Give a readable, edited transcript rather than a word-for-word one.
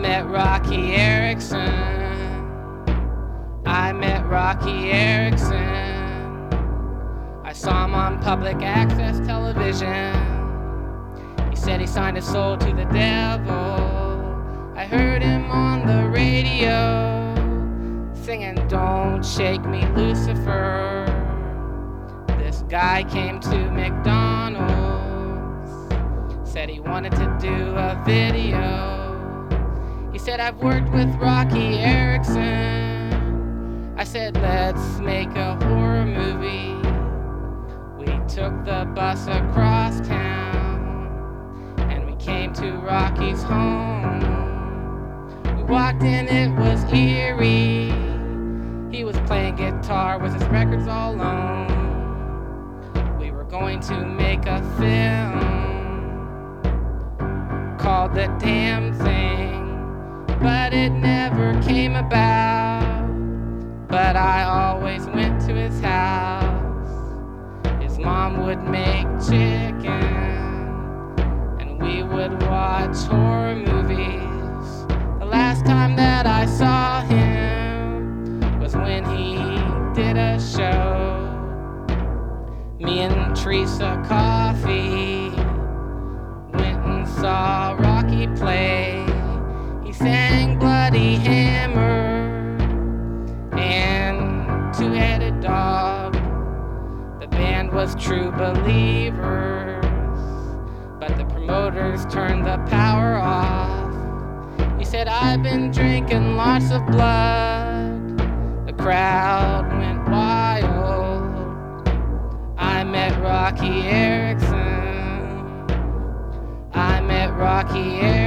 met Rocky Erickson. I met Rocky Erickson. I saw him on public access television. He said he signed his soul to the devil. I heard him on the radio singing "Don't Shake Me, Lucifer." This guy came to McDonald's, said he wanted to do a video. He said, "I've worked with Rocky Erickson." I said, "Let's make a horror movie." We took the bus across town and we came to Rocky's home. We walked in, it was eerie. He was playing guitar with his records all alone. We were going to make a film called The Damn Thing, but it never came about. But I always went to his house. His mom would make chicken and we would watch horror movies. The last time that I saw him was when he did a show. Me and Teresa Coffee went and saw Rocky play. He sang Bloody Hammer and Two-Headed Dog. The band was True Believers, but the promoters turned the power off. He said, "I've been drinking lots of blood." The crowd went wild. I met Rocky Erickson. I met Rocky Erickson.